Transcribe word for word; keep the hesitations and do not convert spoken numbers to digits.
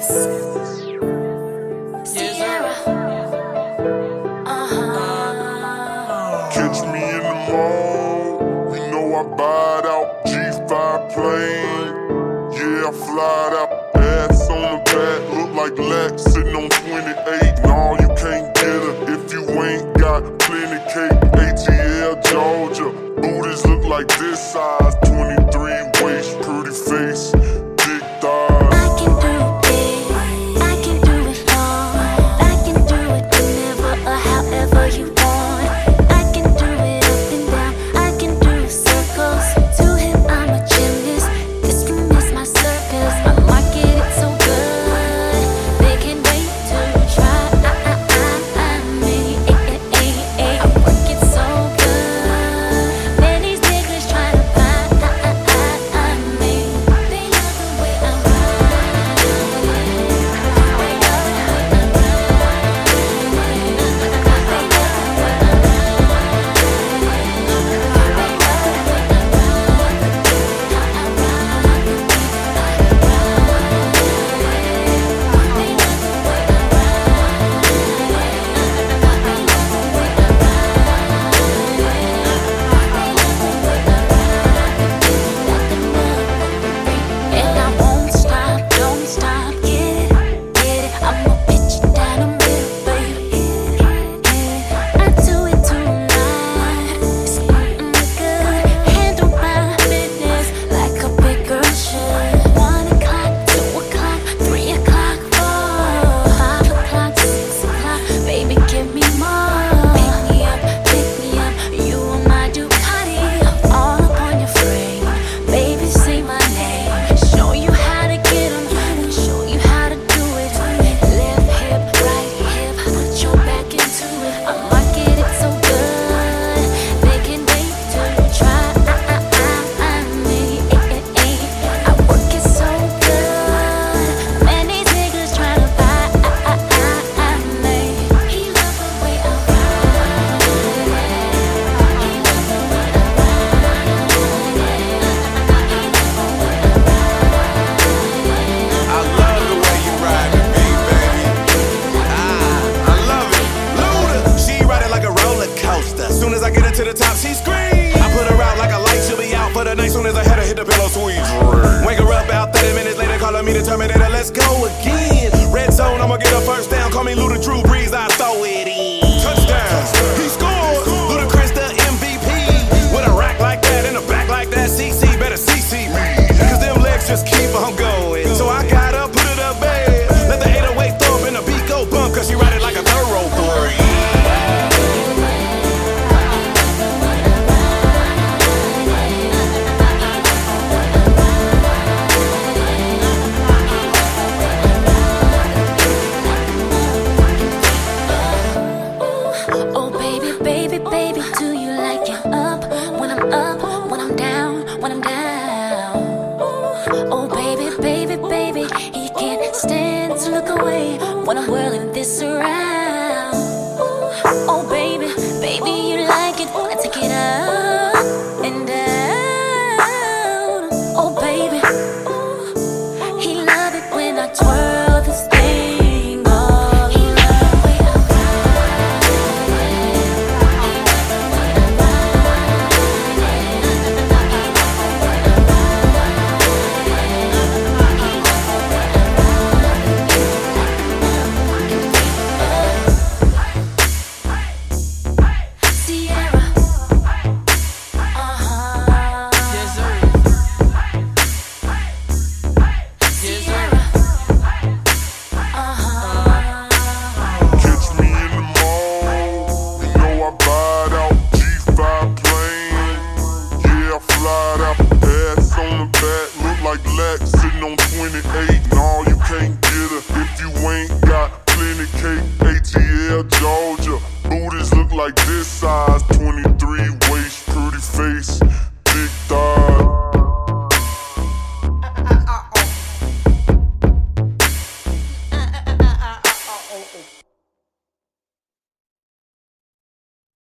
Sierra. Uh-huh. Catch me in the mall, you know I buyed out G five plane. Yeah, I flied out, ass on the back, look like Lex sitting on twenty-eight. No, you can't get her if you ain't got plenty cake. A T L, Georgia, booties look like this size, twenty-three waist, pretty face, big thighs. I can do it, I can do it all. I can do it whenever or however you want. I can do it up and down, I can do circles. To him I'm a gymnast, this room is my circus. I market it so good, they can't wait to try me. I work it so good, man, these niggas try to find me. They love the way I ride it. They love the way I ride it. They love the way I ride it. I and I won't stop, don't stop, get it, get it. I'ma pitch it down the middle, baby. I do it tonight, it's mm good. Handle my business like a big girl should. One o'clock, two o'clock, three o'clock, four, five o'clock, six o'clock. Baby, give me more. Pick me up, pick me up. You are my Ducati, all up on your frame. Baby, say my name. Show you how to get 'em, show you how to do it. Left hip, right hip, put your back into it. I market it so good, they can't wait to try me. I work it so good, man, these niggas try to buy me. He love the way I ride it. He love the way I ride it. He love the way I love the way you ride with me, baby. Ah, I love it. Luda, she ride it like a roller coaster. Soon as I get her to the top, she screams. I put her out like a light, she'll be out for the night. Soon as I had her hit the pillow, sweet dream. Wake her up about thirty minutes later, calling me the Terminator. Let's go again. Red zone, I'ma get her first down. Call me Luda Drew Brees, I throw it in. Touchdown, he scored. Ludacris the M V P. With a rack like that and a back like that, C C better C C me. Cause them legs just keep on going. So I got up, put it up bad. Let the eight oh eight throw up and the beat go bump. Cause she ride it like a thoroughbred. Oh baby, baby, baby, do you like it up when I'm up, when I'm down, when I'm down? Oh baby, baby, baby, he can't stand to look away when I'm whirling this around. Oh baby, baby, you like it when I take it up and down. Oh baby, he love it when I twirl this thing. Oh, he love the way I ride it. He love the way I ride it. Sierra. Uh-huh. Sierra. Uh-huh. Catch me in the mall, you know I buyed out G five plane. Yeah, I flied out, ass on the back, look like Lex sitting on twenty-eight. No, you can't get her if you ain't got plenty cake. A T L, Georgia, booties look like this size, twenty-three waist, pretty face,